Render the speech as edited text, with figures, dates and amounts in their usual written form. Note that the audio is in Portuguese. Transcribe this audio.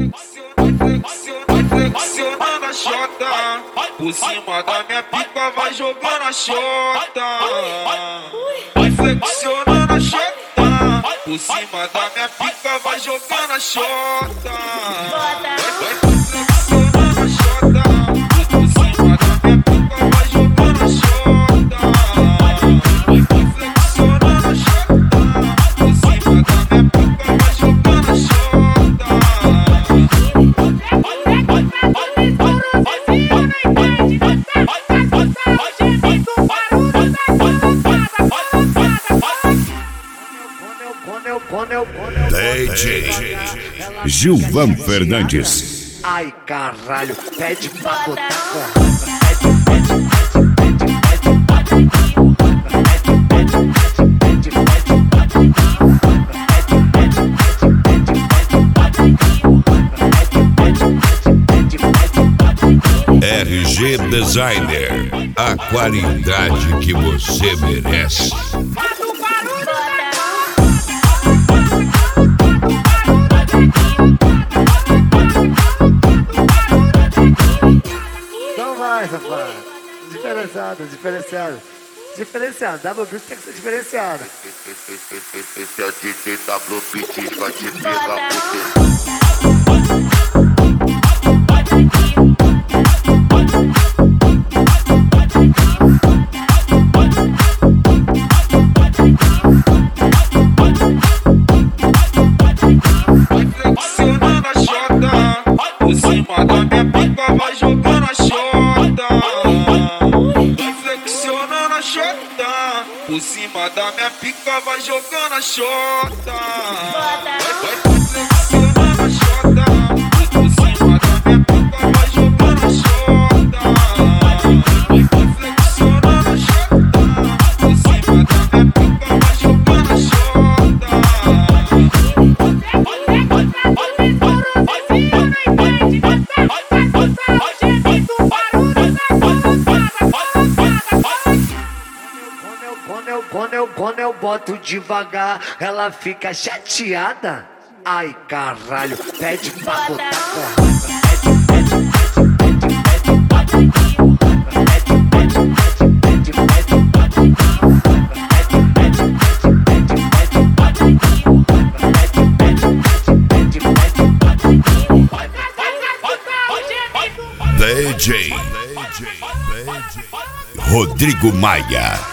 flexionando a chota. Por cima da minha pica vai jogando a chota. Vai flexionando a chota. Por cima da minha pica vai jogando a chota. Vai flexionando a chota. Por cima da minha pica vai jogando a chota. Vai flexionando a chota. Por cima da minha pica vai jogando a chota. DJ Gilvan Fernandes. Ai caralho, pede pra botar RG Designer, a qualidade que você merece. Então vai, safado. Diferenciado. Double Beat tem que ser diferenciado. Esse é o DJ Double Beat, vai te pegar Flexionando a chota. Por cima da minha pica vai jogando a chota. Vai flexionando a chota. Por cima da minha pica vai jogando a chota. Vai flexionando a chota. Por cima da minha pica vai jogando a chota. Vai flexionando a chota. Por cima da minha pica vai jogando a chota. Quando eu boto devagar, ela fica chateada. Ai caralho, pede pra botar DJ Rodrigo Maia.